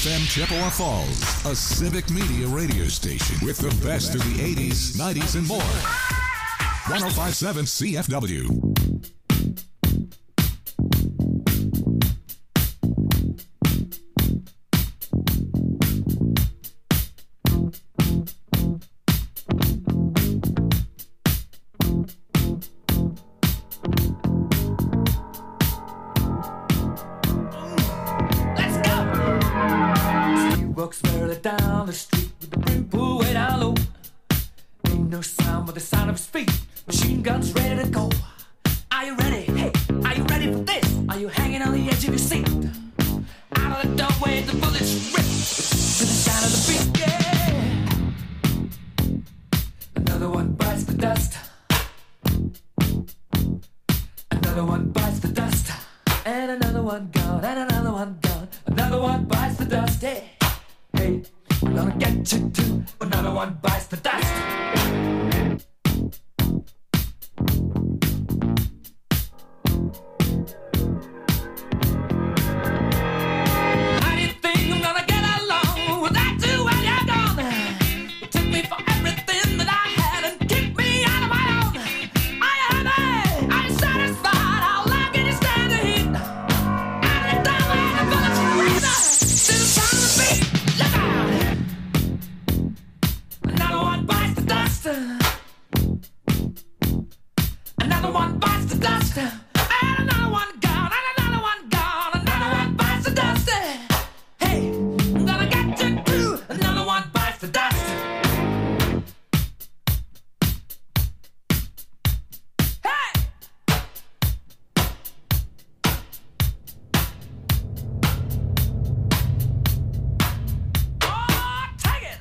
FM Chippewa Falls, a civic media radio station with the best of the 80s, 90s, and more. 105.7 CFW. Down the street with the brim pulled way down low. Ain't no sound but the sound of his feet. Machine guns ready to go. Are you ready? Hey, are you ready for this? Are you hanging on the edge of your seat? Out of the doorway, the bullets rip to the sound of the beat. Yeah. Another one bites the dust. Another one bites the dust. And another one gone. And another one gone. Another one bites the dust. Hey. Hey, we're gonna get you too. Another one bites the dust. How do you think I'm gonna get along without you when you're gone? You took me for everything that I had and kicked me out of my own. Are you happy? Are you satisfied? How long can you stand the heat? Out of the doorway, the bullets rain to the sound of the beat. Look out! Another one bites the dust. Another one bites the dust. And another one gone. And another one gone. Another one bites the dust. Hey, I'm gonna get you too. Another one bites the dust. Hey! Oh, take it!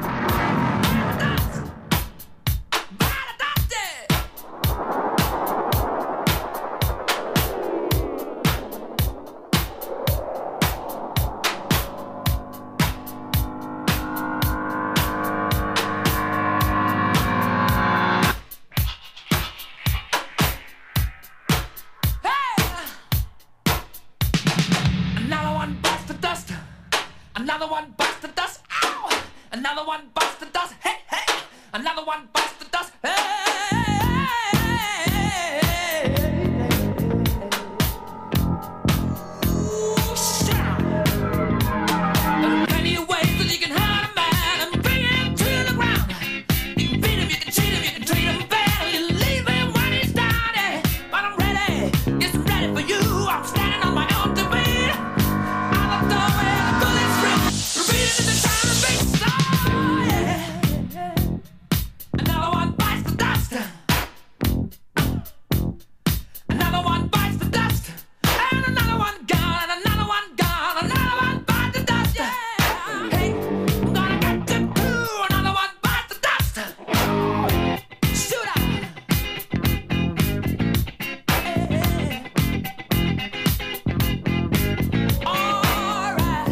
Another one busts the dust. Another one busts the dust. Ow! Another one busts the dust. Hey, hey! Another one busts the dust. Hey! Ooh, shit! There are plenty of ways that you can hurt a man and bring him to the ground. You can beat him, you can cheat him, you can treat him bad, or you leave him when he's down. But I'm ready, yes, I'm ready for you. I'm standing on my own to beat. Out of the doorway, the bullets rip, repeating in the sound of beats. Oh, yeah. Another one bites the dust. Another one bites the dust. And another one gone. And another one gone. Another one bites the dust. Yeah. Hey, I'm gonna get you too. Another one bites the dust. Shoot out. Hey. All right.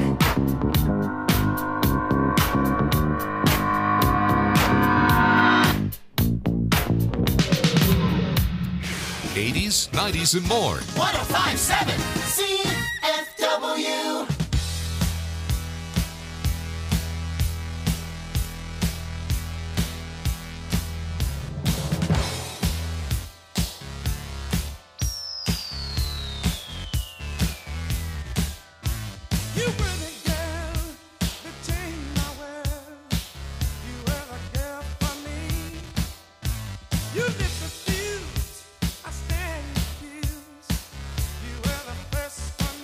80s, 90s, and more. 1057 CFW. You were the girl that changed my world. You were the girl for me. You lit the fuse, I stand accused. You were the first one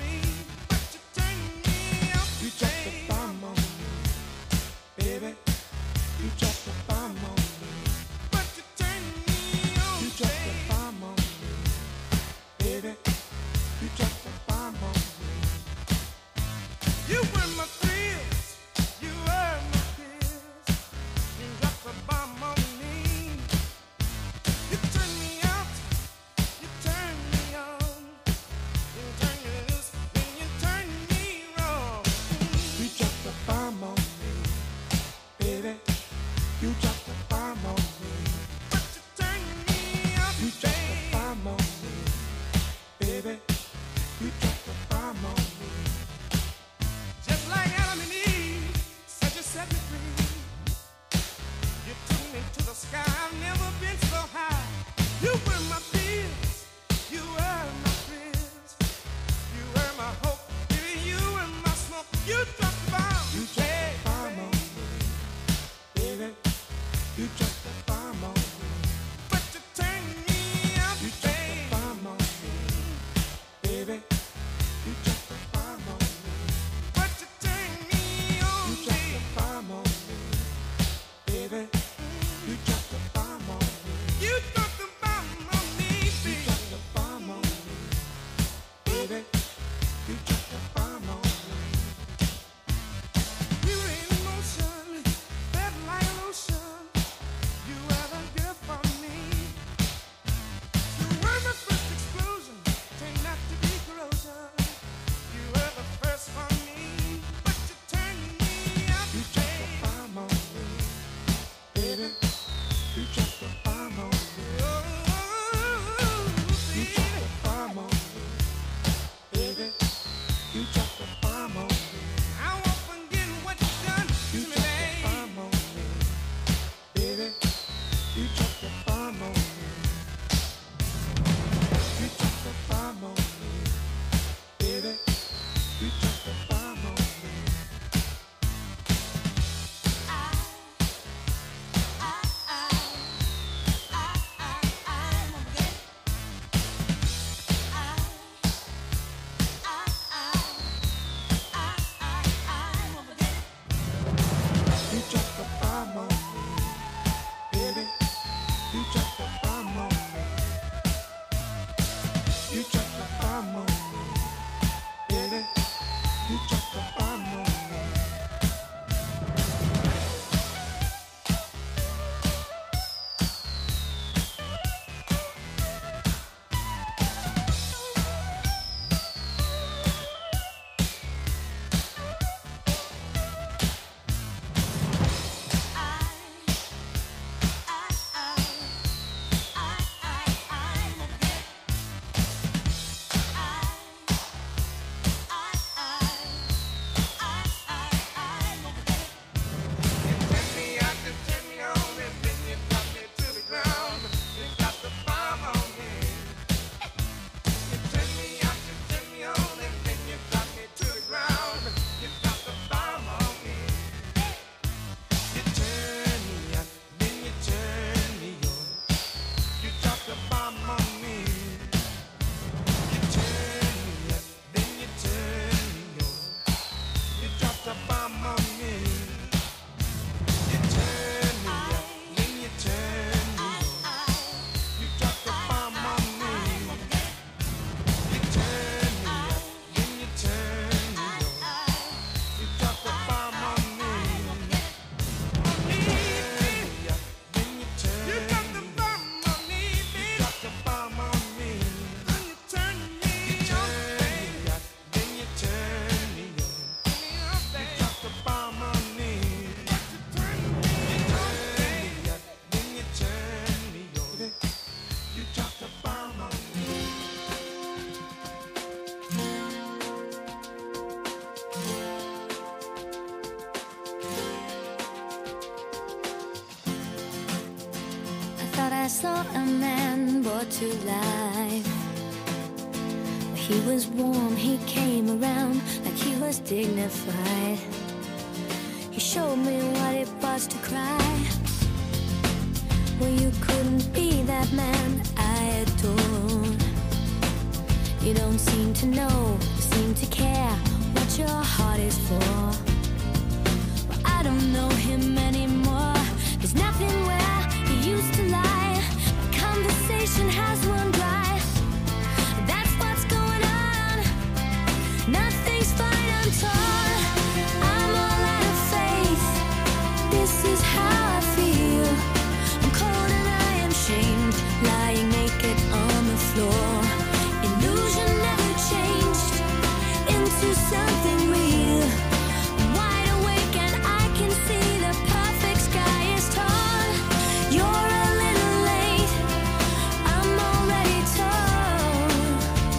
I saw a man brought to life. He was warm, he came around like he was dignified. He showed me what it was to cry. Well, you couldn't be that man I adored. You don't seem to know, seem to care what your heart is for. Well, I don't know him anymore. There's nothing where he used to lie. My conversation has run dry. That's what's going on. Nothing's fine, I'm torn. I'm all out of faith. This is how I feel. I'm cold and I am shamed, lying naked on the floor. Illusion never changed into something real. I'm wide awake and I can see the perfect sky is torn. You're a little late, I'm already torn.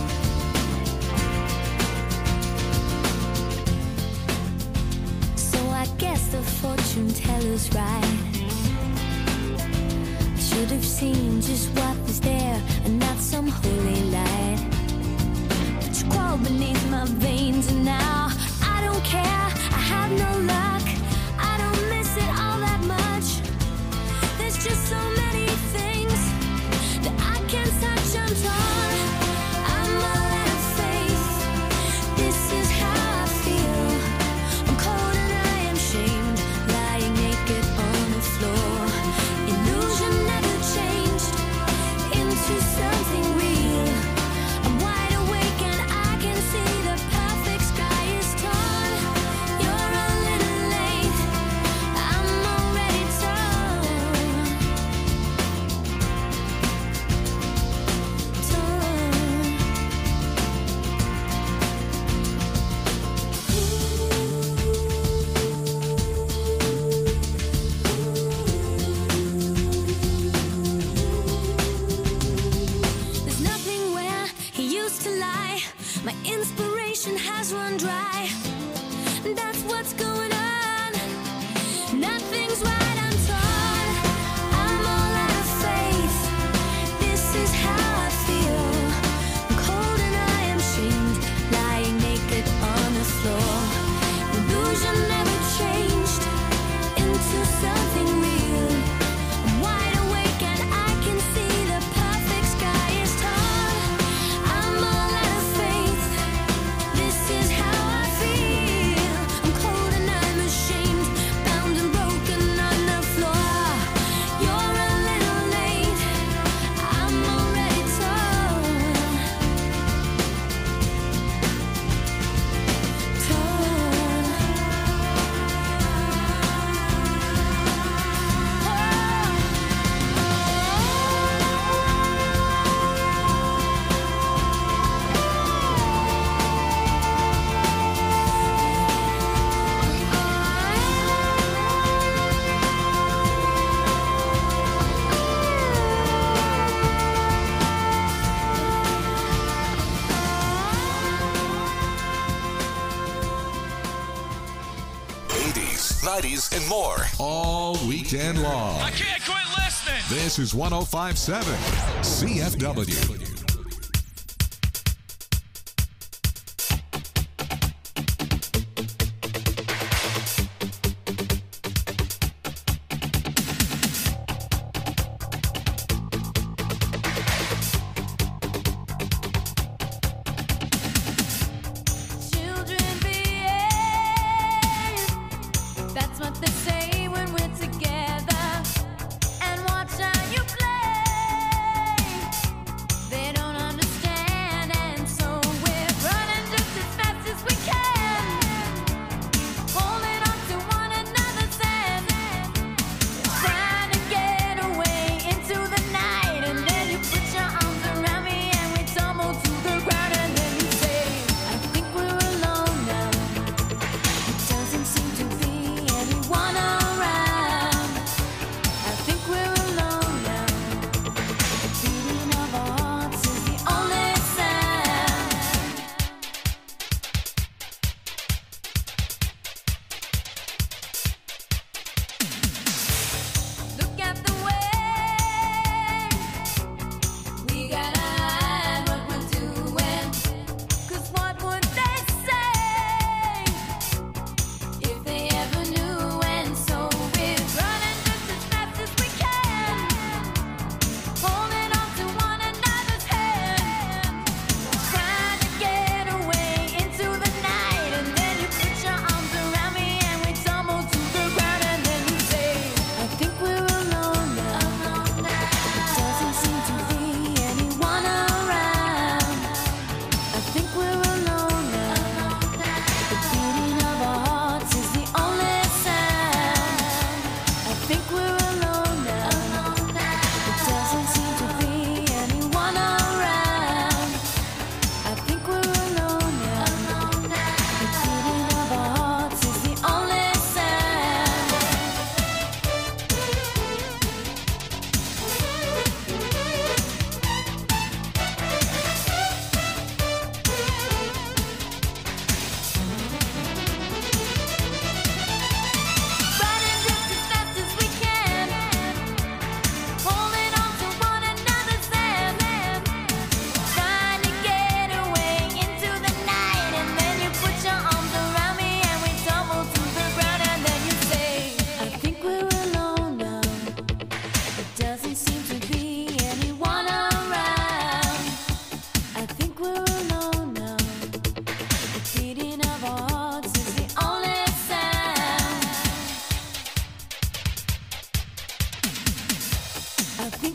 So I guess the fortune teller's right. I should have seen just what was there and not some holy light. But you crawl beneath my veins and now I don't care, I have no luck. I don't miss it all that much. There's just so many things that I can't touch, I'm torn. I'm all out of faith. This is how I feel. I'm cold and I am shamed, lying naked on the floor. Illusion never changed into something real. I'm wide awake and I can see the perfect sky is torn. You're a little late, I'm already torn. There's nothing where he used to lie. My inspiration has run dry. That's what's going on. Nothing's right, I'm torn. I'm all out of faith. This is how I feel. I'm cold and I am shamed, lying naked on the floor. Illusion never changed into something real. I'm wide awake and I can see the perfect sky is torn. I'm all out of faith. This is how I feel. I'm cold and I'm ashamed, bound and broken on the floor. You're a little late, I'm already torn. '80s, '90s, and more. All weekend long. I can't quit listening. This is 1057 CFW. Children behave. That's what they say when we're together. And watch how you play. They don't understand, and so we're running just as fast as we can, holding on to one another's hand, trying to get away into the night. And then you put your arms around me and we tumble to the ground. And then you say, I think we're alone now. It doesn't seem to be anyone around.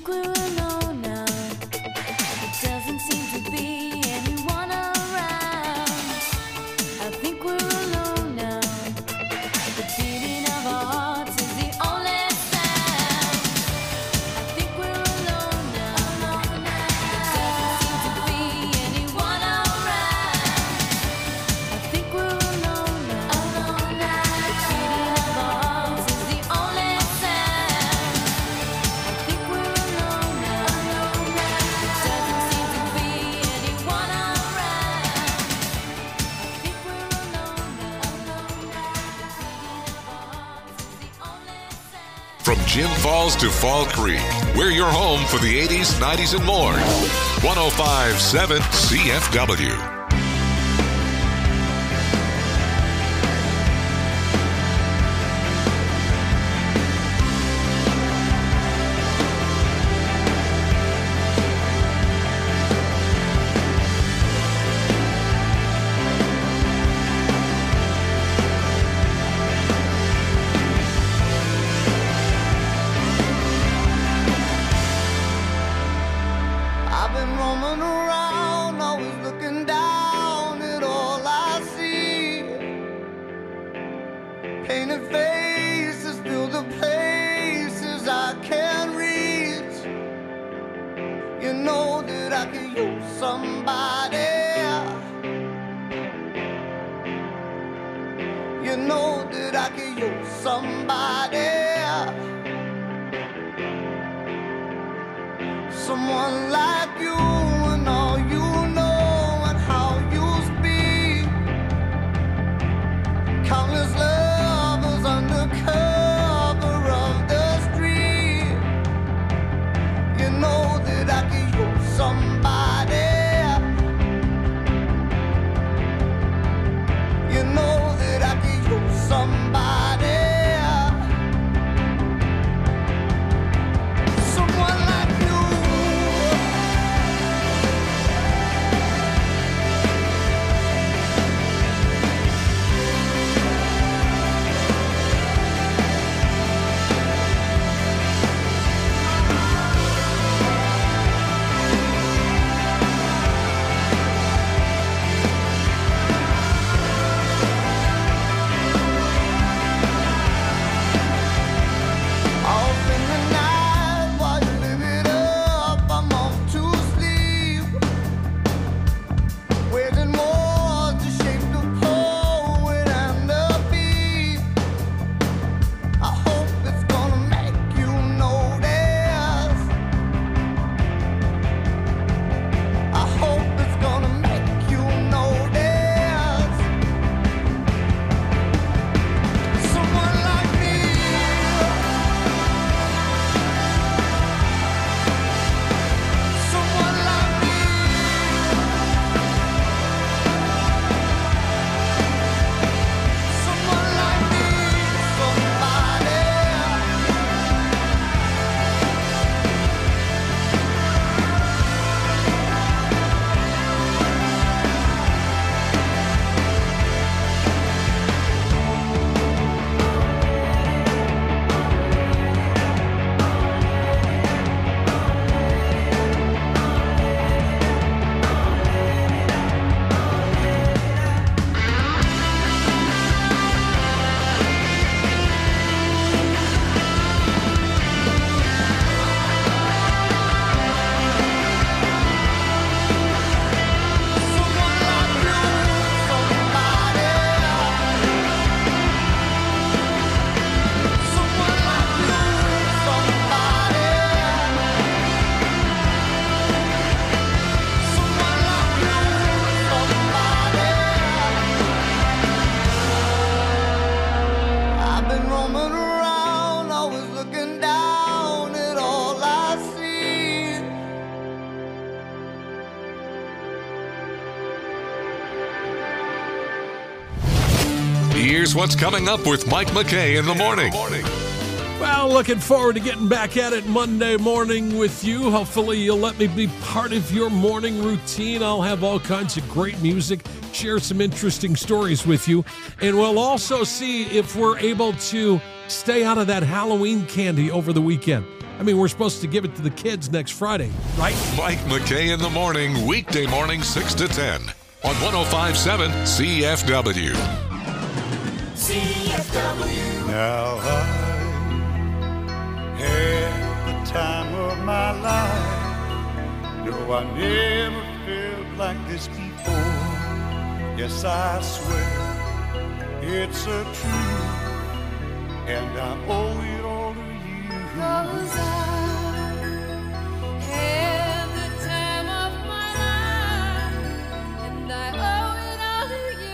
think we're alone now. There doesn't seem to be anyone around. I think we're alone now. The beating of our hearts is the only sound. I think we're alone now. There doesn't seem to be anyone around. I think we're alone now. The beating of our hearts is the only sound. I think we're alone now. There doesn't seem to be anyone around. I think we're alone now. The beating of our hearts is the only sound. From Jim Falls to Fall Creek, we're your home for the 80s, 90s, and more. 105.7 CFW. I've been roaming around, always looking down at all I see. Painted faces fill the places I can't reach. You know that I could use somebody. You know that I could use somebody. Someone like you and all you know and how you speak. Countless lovers under cover of the street. You know that I could use somebody. You know that I could use somebody. Someone like you. Off in the night while you live it up, I'm off to sleep. Waging more to shape the poet and the beat. I hope it's gonna make you notice. I hope it's gonna make you notice. Someone like me. Someone like me. Someone like me. Somebody. Someone like you. Somebody. Someone like you. Somebody. Someone like you. Somebody. I've been roaming around, always looking down at all I see. Here's what's coming up with Mike McKay in the morning. Well, looking forward to getting back at it Monday morning with you. Hopefully you'll let me be part of your morning routine. I'll have all kinds of great music, share some interesting stories with you, and we'll also see if we're able to stay out of that Halloween candy over the weekend. I mean, we're supposed to give it to the kids next Friday, right? Mike McKay in the morning, weekday morning 6 to 10 on 105.7 CFW. CFW. Now I had the time of my life. No, I never felt like this before. Yes, I swear it's a truth, and I owe it all to you. 'Cause I had the time of my life, and I owe it all to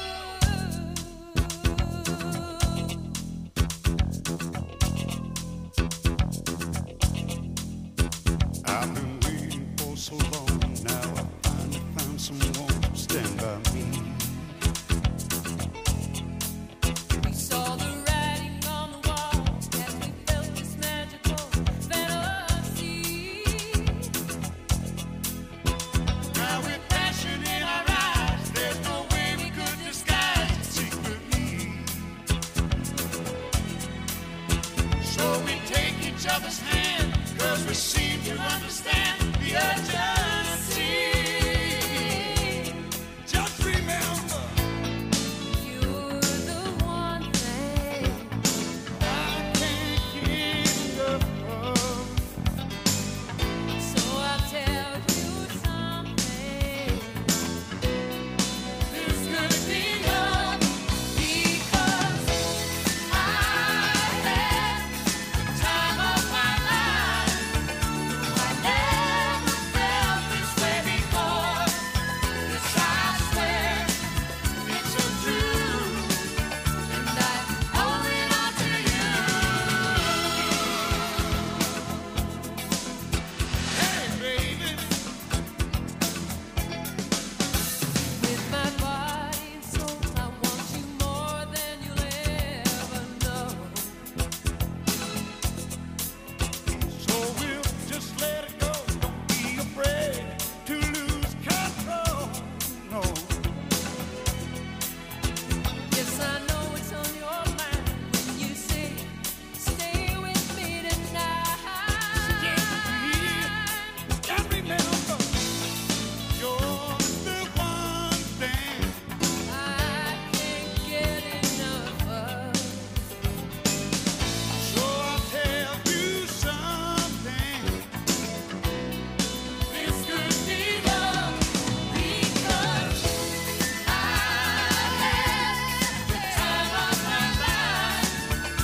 you. I've been waiting for so long now. I finally found someone to stand by me. We saw the writing on the wall as we felt this magical fantasy. Now with passion in our eyes, there's no way we could disguise it secretly. So we take each other's hand, 'cause we seem to understand the urgency. Just remember, You're the one thing I can't get enough of. so I'll tell you something. This could be love because I had the time of my life. I never felt this way before. Yes, I swear it's so true, and I owe it all to you. Hey, baby, With my body and soul, I want you more than you'll ever know. so we'll just let it go. Don't be afraid to lose control. No. Yes, I know it's on your mind when you say, stay with me tonight. And remember, you're the one thing I can't get enough of. so I'll tell you something. This could be love because I had the time of my life.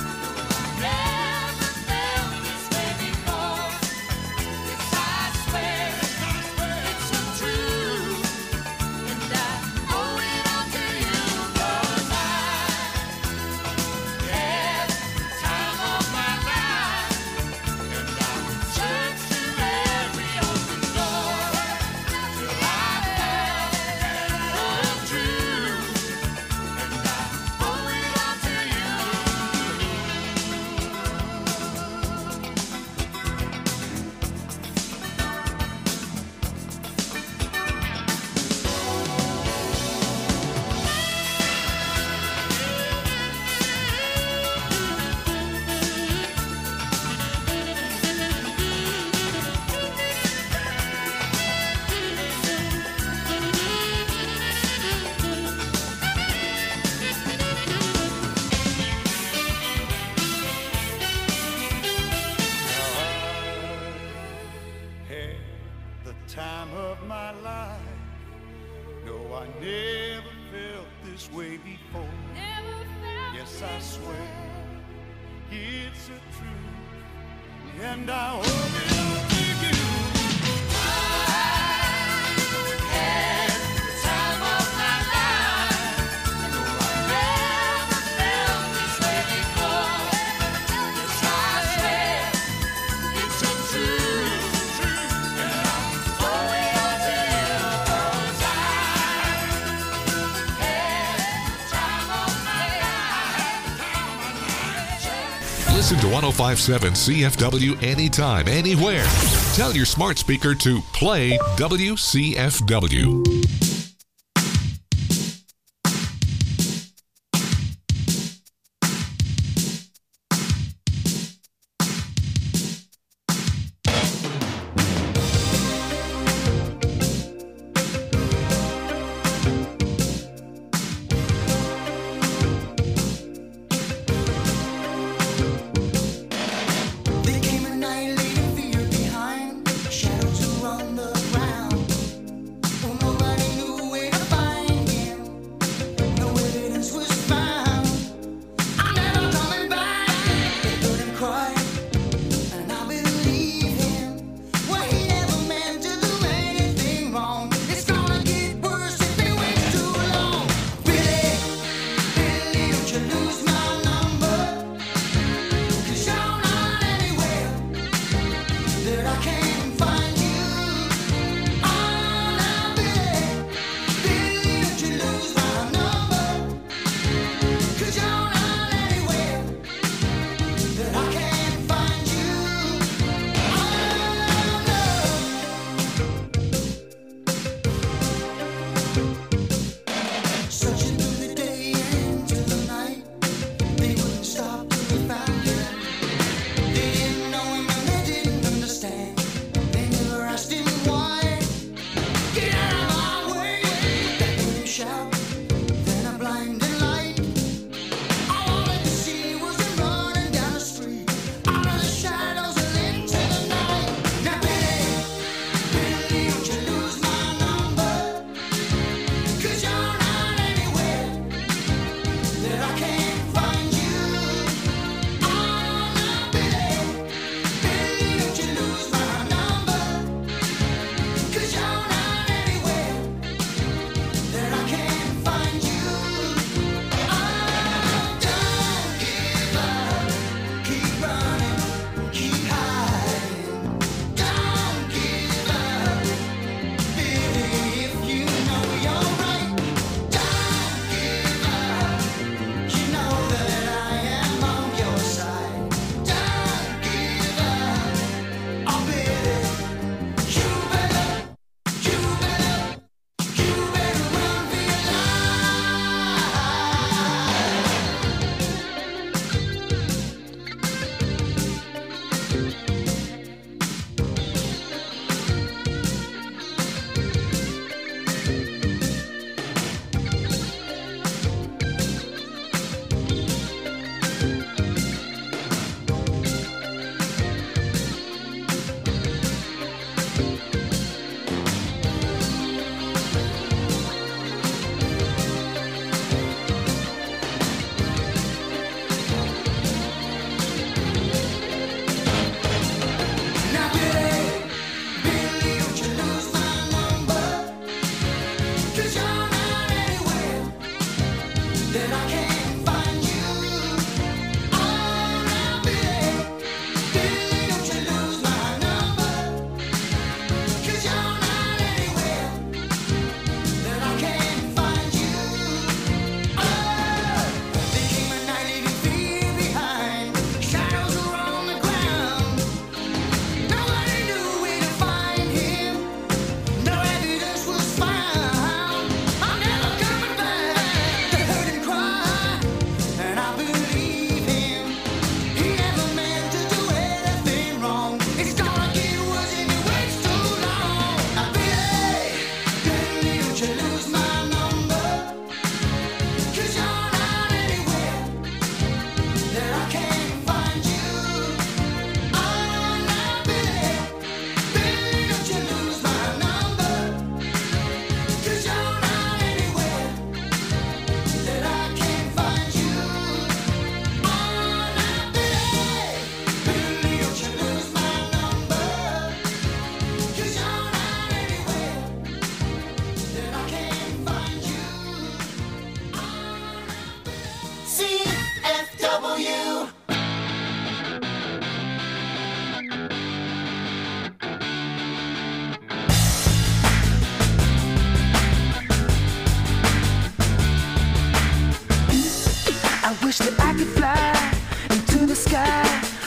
Never felt this way before. Yes, I swear it's so true, and I owe it all to you. 'Cause I had the time of my life, and I searched through every open door till I found the truth, and I owe it all to you. Had the time of my life. No, I never felt this way before. Never felt Yes, I this swear way. it's a truth, and I owe it all to you. Had the time of my life. Never felt this way before. Yes, I swear it's so true, and I owe it all to you. 'Cause I had the time of my life. Listen to 105.7 CFW anytime, anywhere. Tell your smart speaker to play WCFW.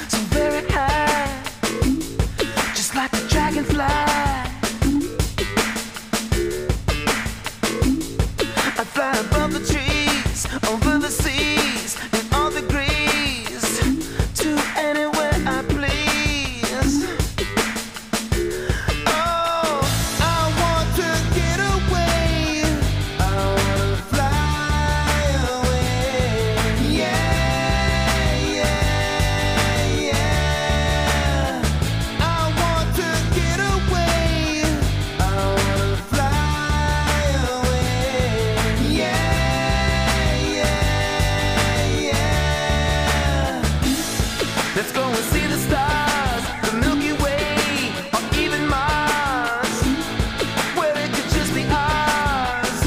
so very high, just like a dragonfly. I fly above the trees, over the seas, in all degrees, to anywhere I please. Oh, I want to get away. I want to fly away. Yeah, yeah, yeah. I want to get away. I want to fly away. Yeah, yeah, yeah. Let's go and see the stars, the Milky Way, or even Mars, where it could just be ours.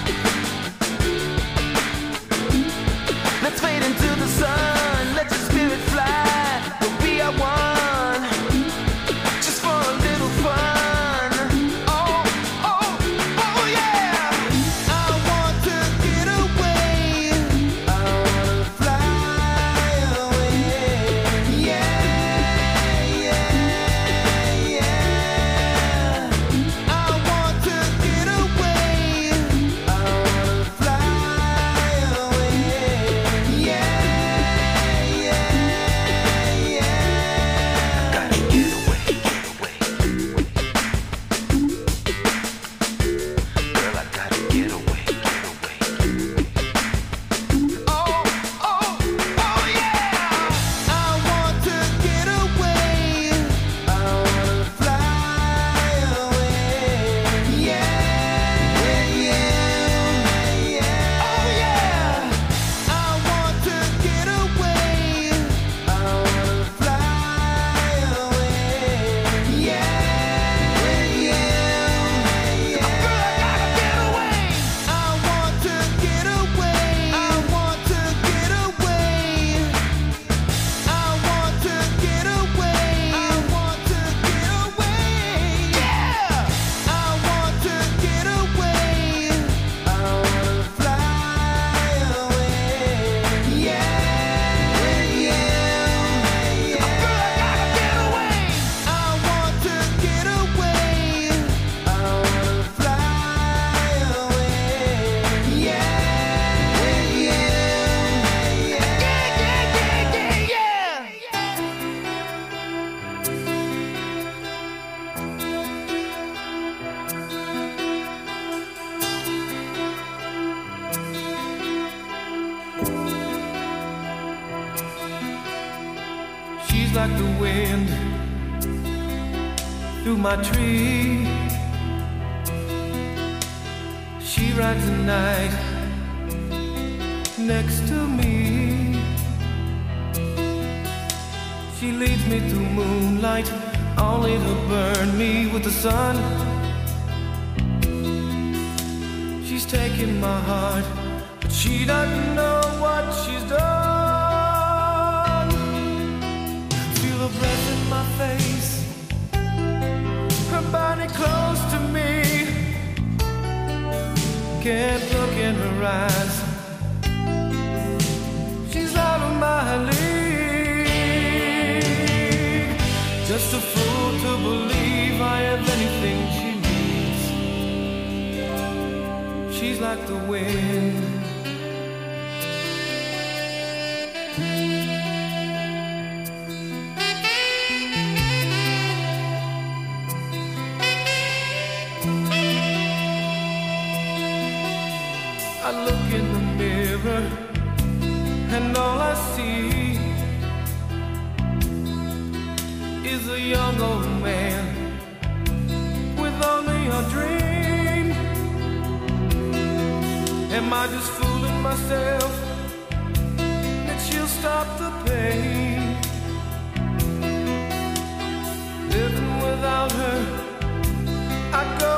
Let's fade into the sun, let your spirit fly, we'll be our one, just for a little fun. Oh, oh, oh yeah! I want to get away, I want to fly away. Yeah, yeah, yeah. I want to get away, I want to fly away. Yeah, yeah, yeah. Gotta get away, girl, I gotta get away. Oh, oh, oh yeah! I want to get away. I want to fly away. Yeah, yeah, yeah. Oh yeah! I want to get away. I want to fly away. Yeah, yeah, yeah. Girl, I gotta get away. I want to get away. I want to get away. I want to get away. I want to get away. Yeah. I want to get away. I want to fly away. Yeah, yeah, yeah. Girl, I gotta get away. I want to get away. I want to fly away. Yeah, yeah, yeah, yeah, yeah, yeah. She's like the wind through my tree. She rides the night next to me. She leads me through moonlight, only to burn me with the sun. She's taking my heart, but she doesn't know what she's done. Feel her breath in my face, her body close to me. Can't look in her eyes, she's out of my league. Just a fool to believe I have anything she needs. She's like the wind. I look in the mirror and all I see is a young old man with only a dream. Am I just fooling myself that she'll stop the pain? Living without her, I go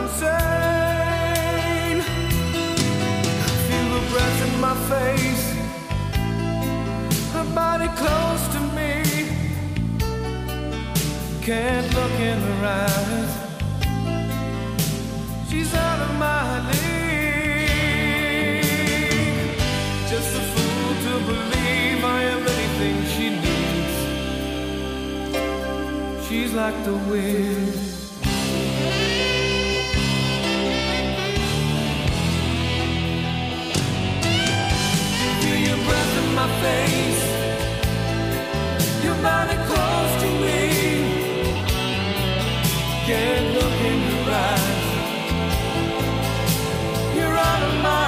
insane. Feel the breath in my face, her body close to me. Can't look in her eyes, she's out of my league. Just a fool to believe I am anything she needs. She's like the wind. Feel your breath in my face, your body close to me. Can't look in your eyes, you're out of my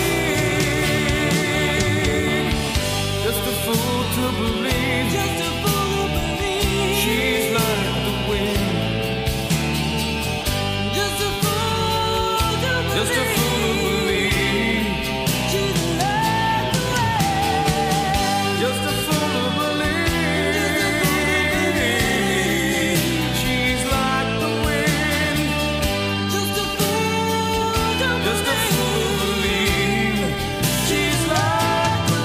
league. Just a fool to believe, just a fool to believe. She's like the wind. Just a fool to believe. Just a fool to believe. She's like the wind. Just a fool to believe. She's like the wind. Just a fool to believe. Just a fool to believe. She's like the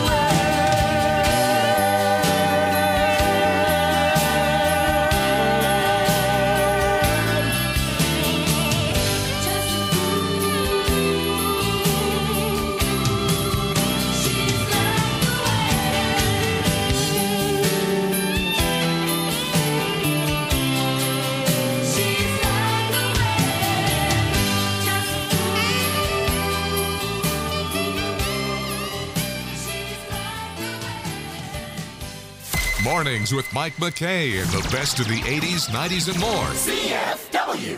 Mornings with Mike McKay and the best of the 80s, 90s, and more. CFW.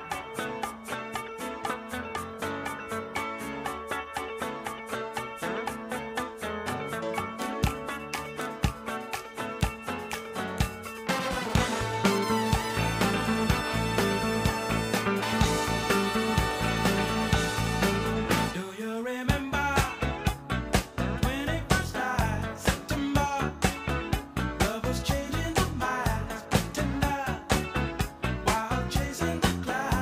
Do you remember when it first started? September, love was changing the minds, tender, while chasing the clouds.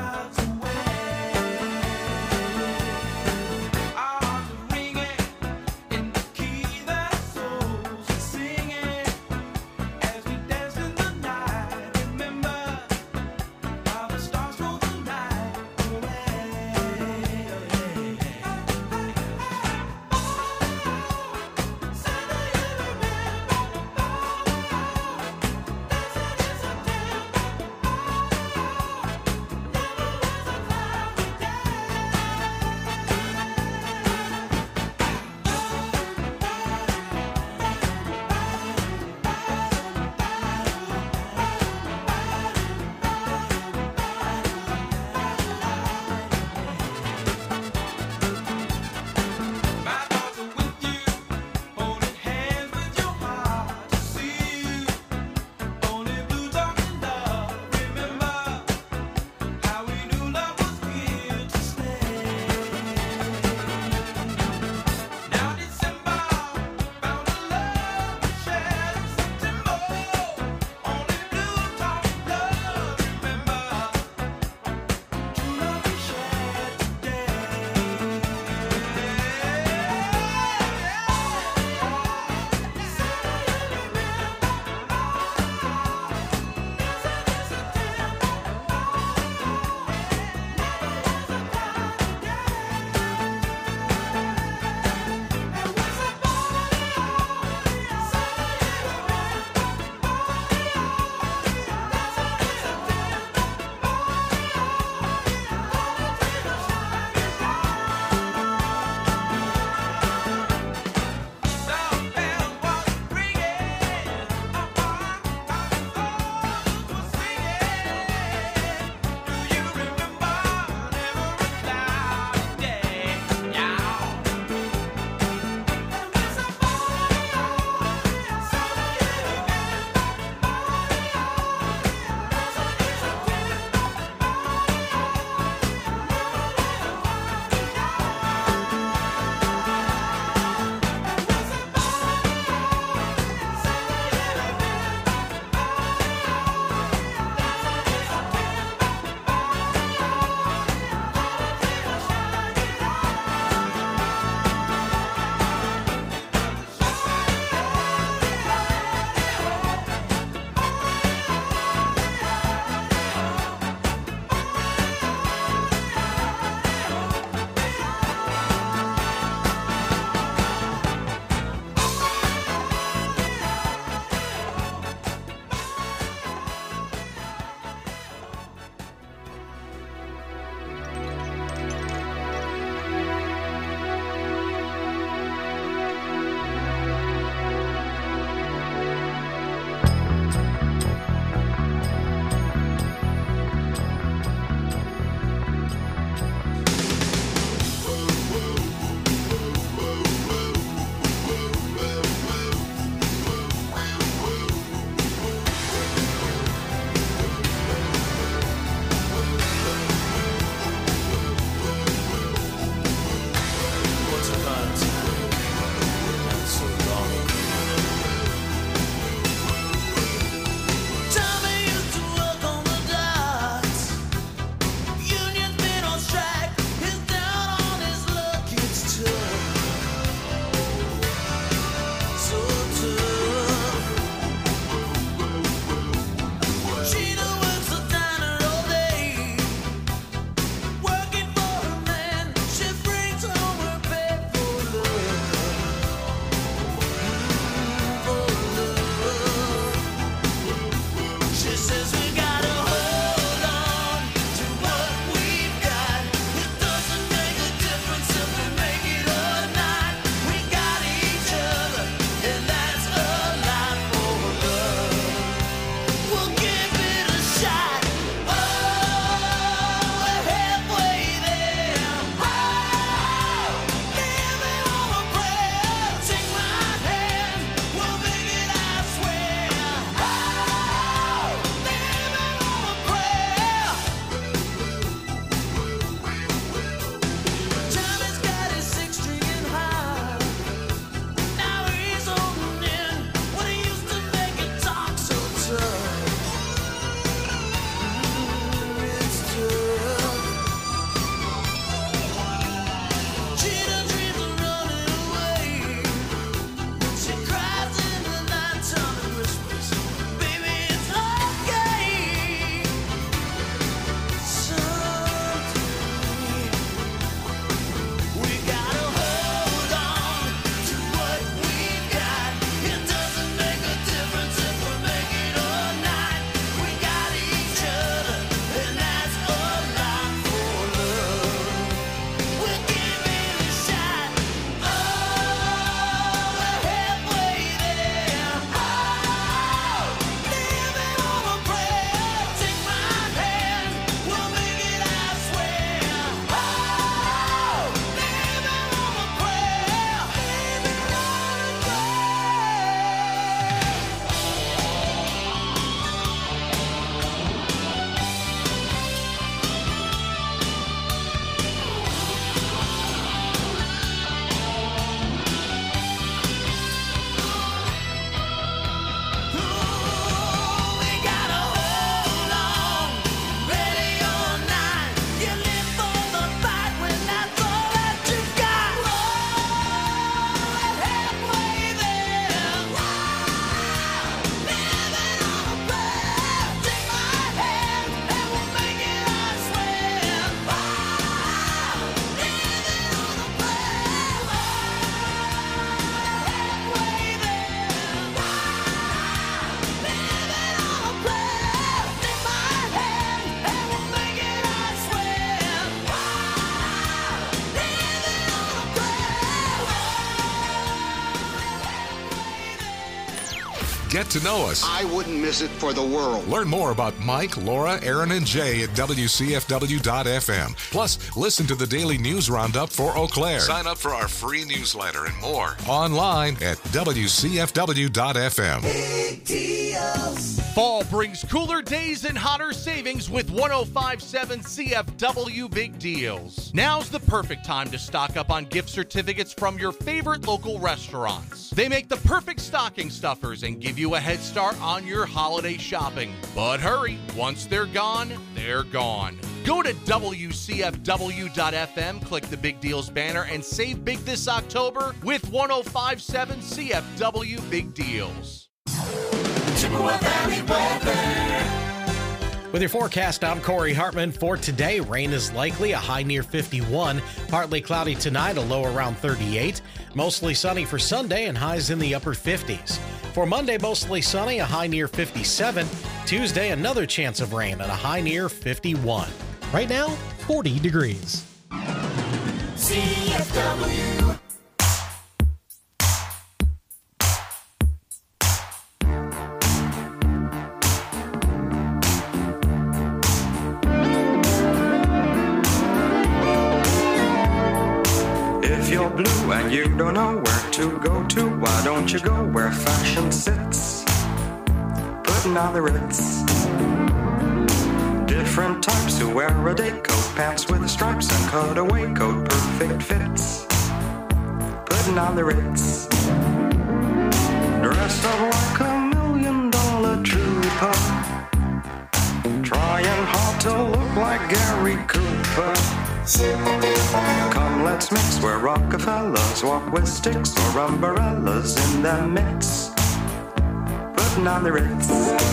get to know us. I wouldn't miss it for the world. Learn more about Mike, Laura, Aaron, and Jay at WCFW.FM. Plus, listen to the daily news roundup for Eau Claire. Sign up for our free newsletter and more online at WCFW.FM. Big deals. Fall brings cooler days and hotter savings with 105.7 CFW Big Deals. Now's the perfect time to stock up on gift certificates from your favorite local restaurants. They make the perfect stocking stuffers and give you a head start on your holiday shopping. But hurry, once they're gone, they're gone. Go to WCFW.FM, click the Big Deals banner, and save big this October with 105.7 CFW Big Deals. Chippewa Valley weather. With your forecast, I'm Corey Hartman. For today, rain is likely, a high near 51. Partly cloudy tonight, a low around 38. Mostly sunny for Sunday and highs in the upper 50s. For Monday, mostly sunny, a high near 57. Tuesday, another chance of rain and a high near 51. Right now, 40 degrees. CFW. If you're blue and you don't know where to go to, why don't you go where fashion sits? Putting on the Ritz. Different types who wear a day coat, pants with stripes and cutaway coat, perfect fits. Putting on the Ritz. Dressed up like $1 million trooper, trying hard to look like Gary Cooper. Come, let's mix where Rockefellers walk with sticks or umbrellas in their midst. Putting on the Ritz.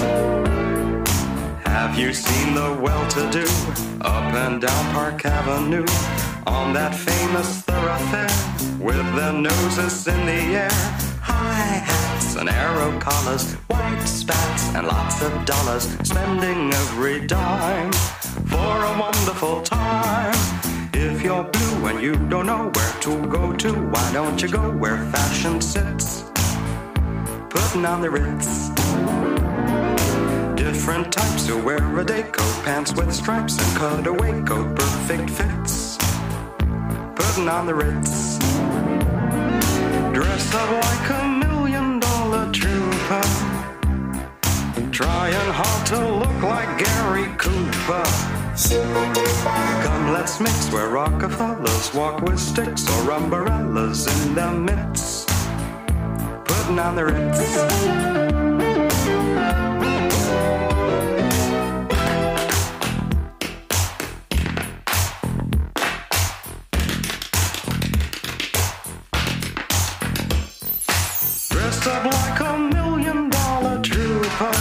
Have you seen the well-to-do up and down Park Avenue on that famous thoroughfare with their noses in the air? High hats and arrow collars, white spats and lots of dollars, spending every dime for a wonderful time. If you're blue and you don't know where to go to, why don't you go where fashion sits? Putting on the Ritz. Different types who wear a day coat, pants with stripes and cutaway coat, perfect fits. Putting on the Ritz. Dressed up like $1 million trooper, trying hard to look like Gary Cooper. Come, let's mix where Rockefellers walk with sticks or umbrellas in their midst. Putting on the Ritz. Dressed up like $1 million trooper,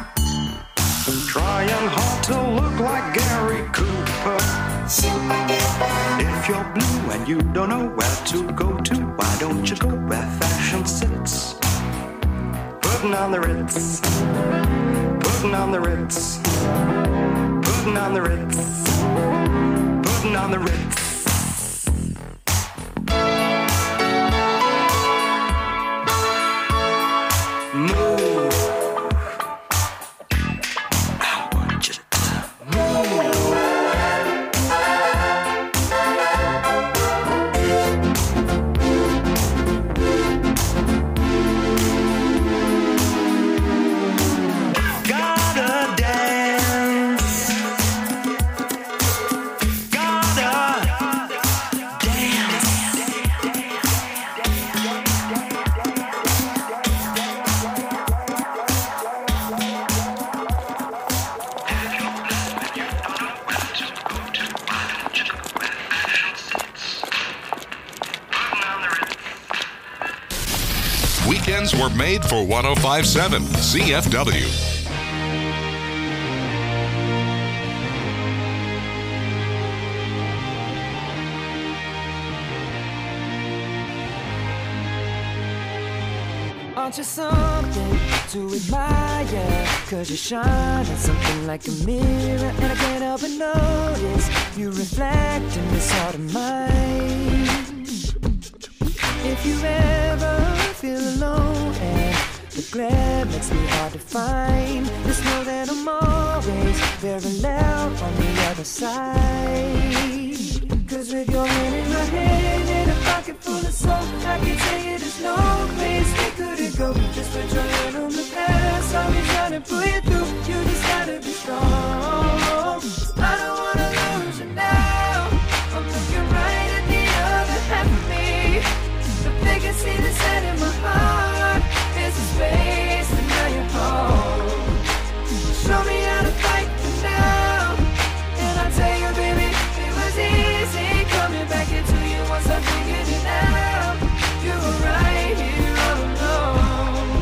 trying hard to look like Gary Cooper. If you're blue and you don't know where to go to, why don't you go where fashion sits? Putting on the Ritz. Putting on the Ritz. Putting on the Ritz. Putting on the Ritz. Move. I want you to move. Gotta dance. Gotta dance. Weekends were made for 105.7 CFW. Aren't you something to admire? 'Cause you shine on something like a mirror, and I can't help but notice you reflect in this heart of mine. If you ever feel alone and The glare makes me hard to find. Just know that I'm always very loud on the other side. Cause with your hand in my hand and a pocket full of soap, I can tell you there's no place we couldn't go. Just put your hand on the past, I'll be trying to pull you through. You just gotta be strong. I don't wanna lose you now. I'm looking right at the other half of me. The biggest see the set in my heart is a space, and now you're home. Show me how to fight for now. And I tell you, baby, it was easy coming back into you once I figured it out. You were right here all alone.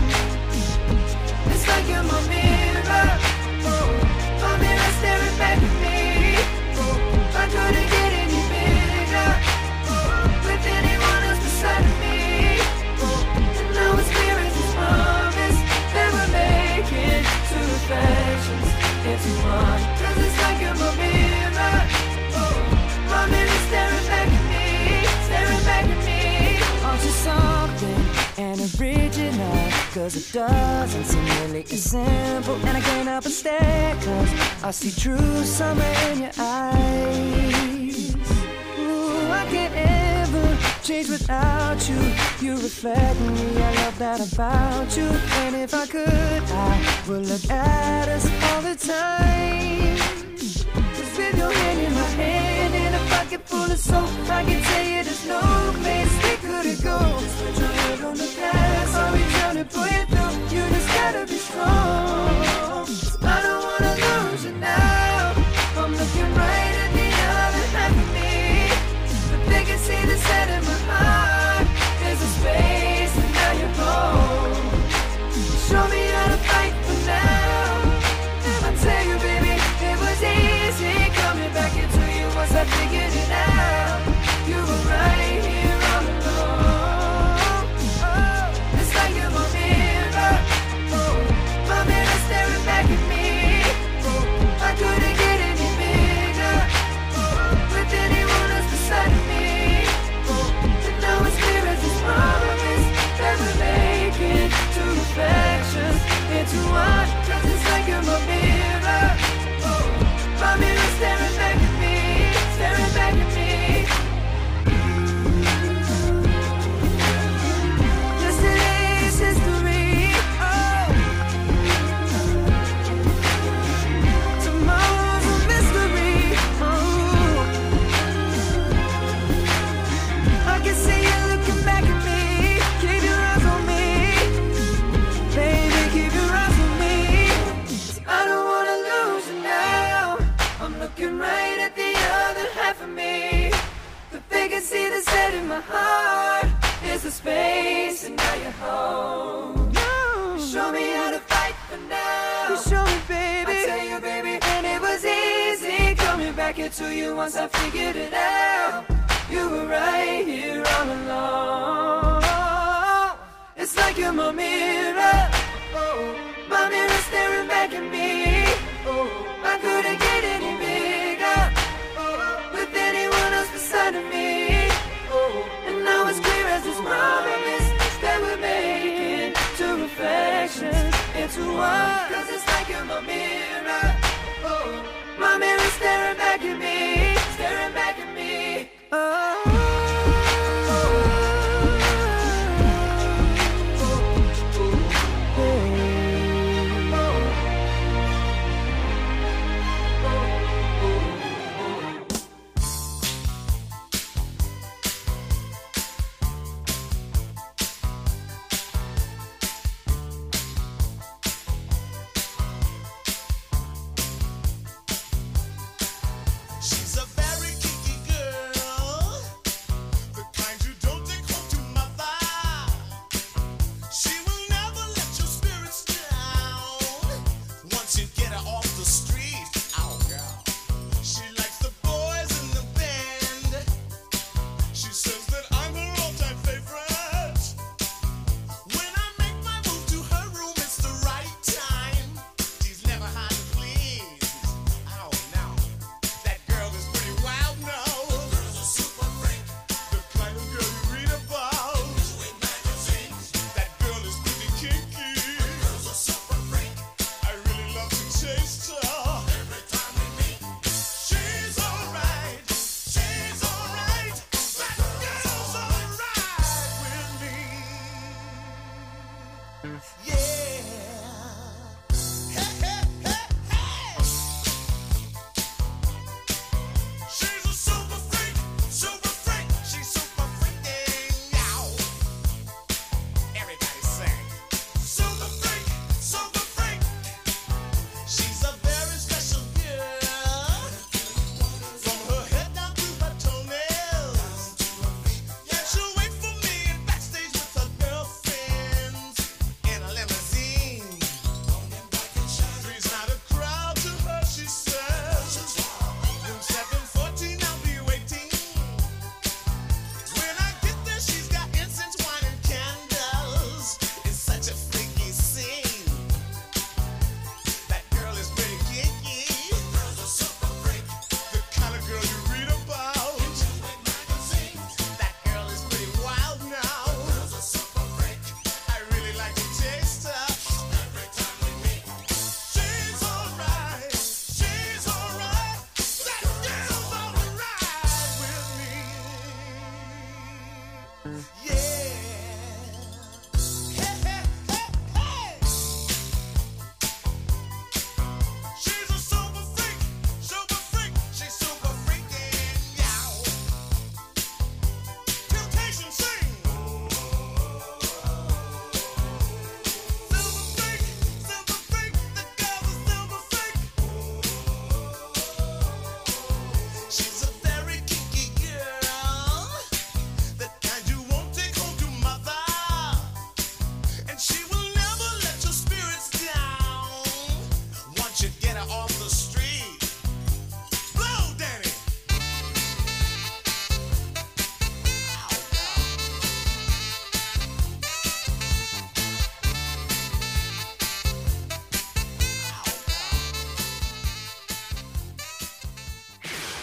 It's like you're my mirror. Oh, my mirror staring back at me. Oh, I couldn't get any bigger. Oh, with anyone else beside me. Oh, and now it's clear as this promise that we're making two reflections into one. Cause it's like you're my mirror. Oh, my mirror staring back at me, staring back at me. Aren't you something and original? Cause it doesn't seem really as simple. And I can't help but stare, cause I see true summer in your eyes. Ooh, I can't ever change without you. You reflect me, I love that about you. And if I could, I would look at us all the time. Cause with your hand in my hand and a pocket full of soap, I can tell you there's no place we couldn't go. Just put your head on the past, I'll be trying to pull you through. You just gotta be strong. I don't wanna lose you now. I'm looking right at the other half of me. But they can see the set in my heart. There's a space and now you're home. Show me how to fight for now. And I tell you, baby, it was easy coming back into you once I figured it out. You were right here all alone. Oh, it's like you're my mirror. Oh, my mirror staring back at me. Oh, I couldn't get any bigger. Oh, with anyone else beside me. Oh, and now it's clear as this promise that we're making two reflections into one. Cause it's like you're my mirror. Oh, my mirror staring back at me, staring back at me. Yesterday's history. Oh, tomorrow's a mystery. Oh, I can see you looking back at me. Keep your eyes on me, baby. Keep your eyes on me. See, I don't wanna lose you now. I'm looking right at the other half of me. But they can see the set in my heart. There's a space and now you're home. No. Show me how to fight for now. You show me, baby. I tell you, baby, and it was easy coming back into you once I figured it out. You were right here all along. It's like you're my mirror. Oh, my mirror staring back at me. Oh, I couldn't get any bigger. Oh, with anyone else beside of me. Oh, and now it's clear as this promise that we're making two reflections into one. Cause it's like you're my mirror. Oh, my mirror staring back at me, staring back at me.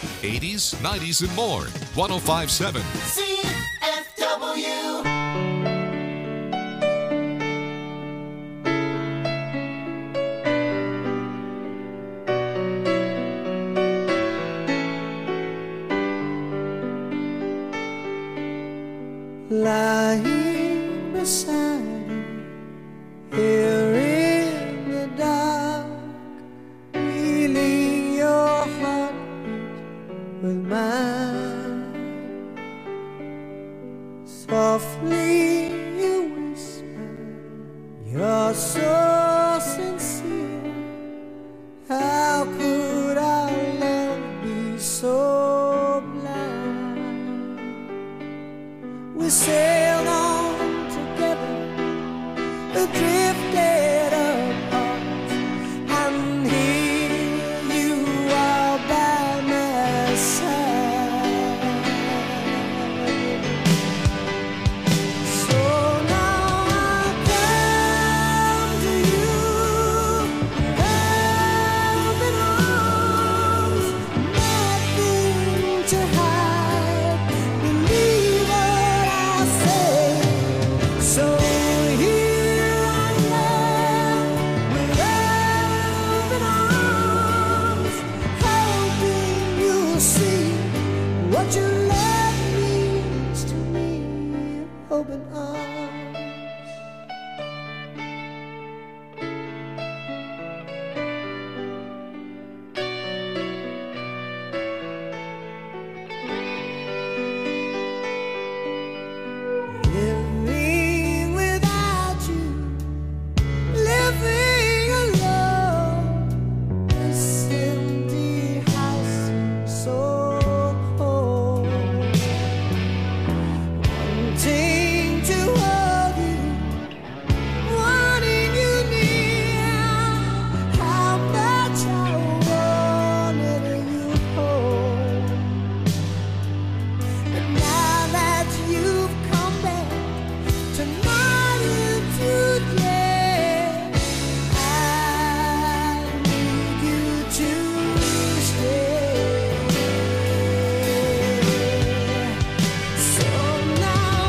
80s, 90s, and more. 105.7 CFW. Lying beside you here in the dark, feeling your heartbeat with mine. Softly you whisper, you're so sincere. How could our love be so blind? We sailed on together, drifted apart, and here you are by my side. So now I come to you, open arms, nothing to hide. Believe what I say. So here I am with open arms, hoping you'll see what your love means to me. Open arms. Living without you, living alone, this empty house seems so cold. Wanting to hold you, wanting you near, how much I wanted you home. But now that you've come back to